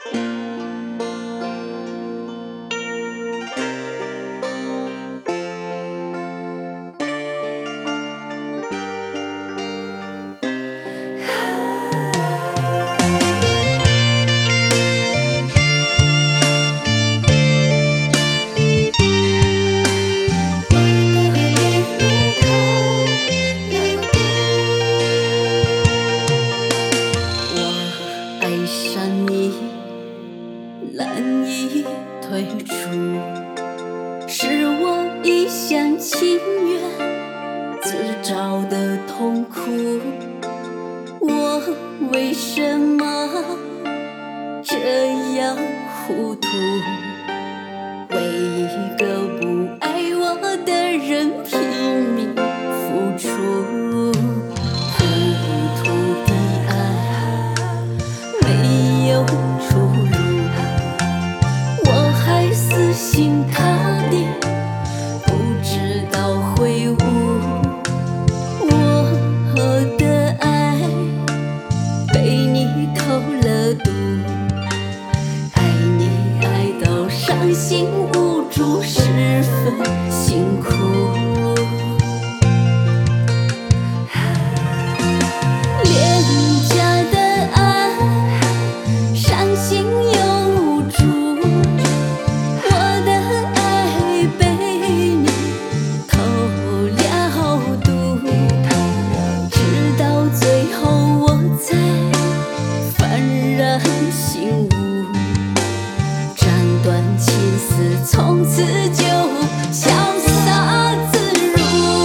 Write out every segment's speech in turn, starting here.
难以退出，是我一厢情愿自找的痛苦。我为什么这样糊涂？为一个不爱我的人拼命付出。糊涂的爱没有出路，我还死心塌地不知道悔悟。我的爱被你偷了渡，爱你爱到伤心无助，十分辛苦。廉价的爱，伤心又无助，我的爱被你偷了渡，直到最后我才幡然醒悟，斩断情丝，从此就潇洒自如。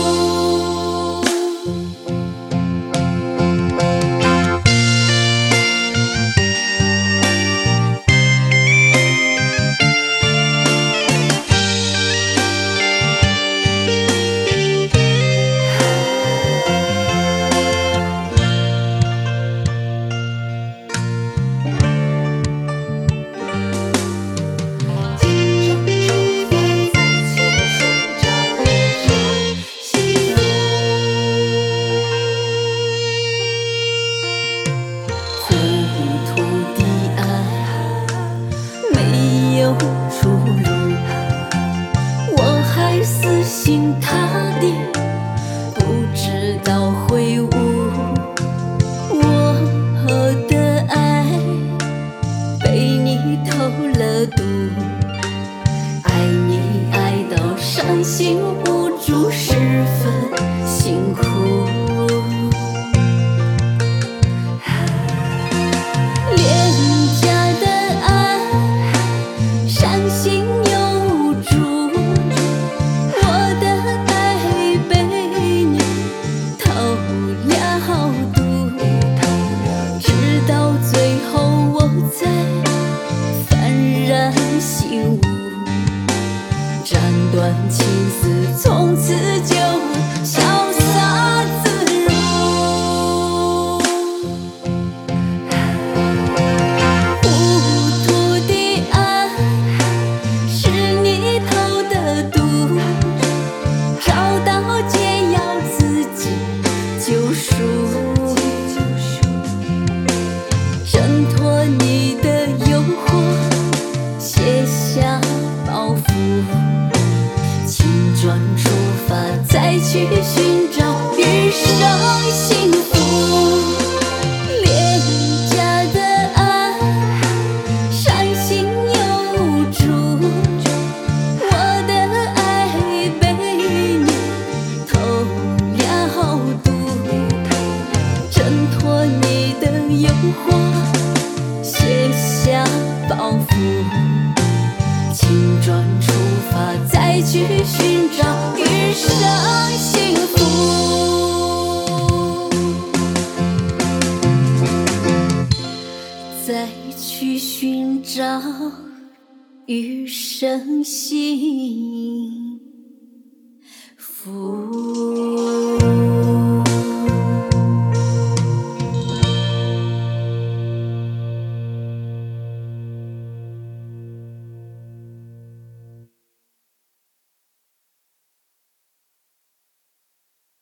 出路，我还死心塌地不知道悔悟。我的爱被你偷了渡，爱你爱到伤心无助，十分辛苦。斩断情丝，从此就潇洒自如。糊涂的爱是你偷的渡，找到解药自己救赎，挣脱你的诱惑，卸下包袱，请转出发，再去寻找余生幸福。廉价的爱，伤心又无助，我的爱被你偷了渡，挣脱你的诱惑，卸下包袱，请转出发，再去寻找余生幸福。再去寻找余生幸福。